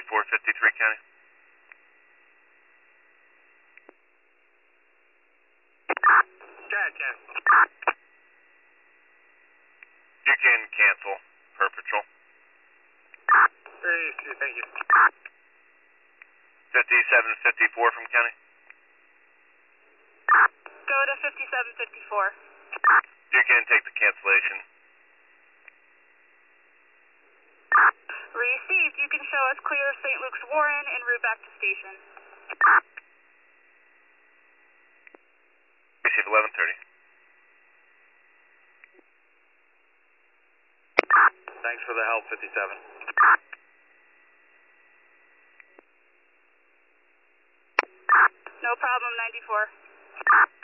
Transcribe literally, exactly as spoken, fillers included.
four fifty-three County. Chad, Chad. You can cancel per patrol. Three, two, thank you. fifty-seven fifty-four from County. Go to fifty-seven fifty-four. You can take the cancellation. Received. You can show us clear of Saint Luke's Warren en route back to station. Receive eleven thirty. Thanks for the help, fifty-seven. No problem, ninety-four.